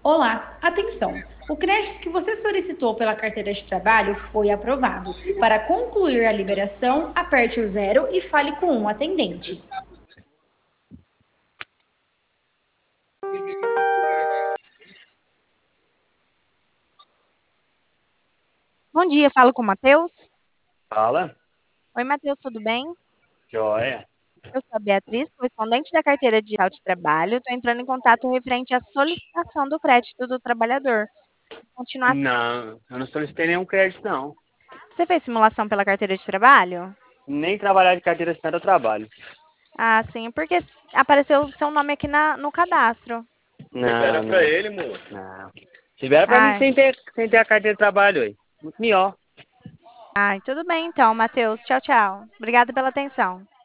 Olá, atenção! O crédito que você solicitou pela carteira de trabalho foi aprovado. Para concluir a liberação, aperte o zero e fale com um atendente. Bom dia, falo com o Matheus. Fala, Oi, Matheus, tudo bem? joia. Eu sou a Beatriz, correspondente da carteira digital de trabalho. Estou entrando em contato referente à solicitação do crédito do trabalhador. Continuar. Não, eu não solicitei nenhum crédito, não. Você fez simulação pela carteira de trabalho? Nem trabalhar de carteira assinada eu trabalho. Ah, sim, porque apareceu o seu nome aqui no cadastro. Libera pra ele, moço. Não. Libera pra mim Ai, sem ter a carteira de trabalho aí. Muito melhor. ai, tudo bem então, Matheus. Tchau, tchau. Obrigada pela atenção.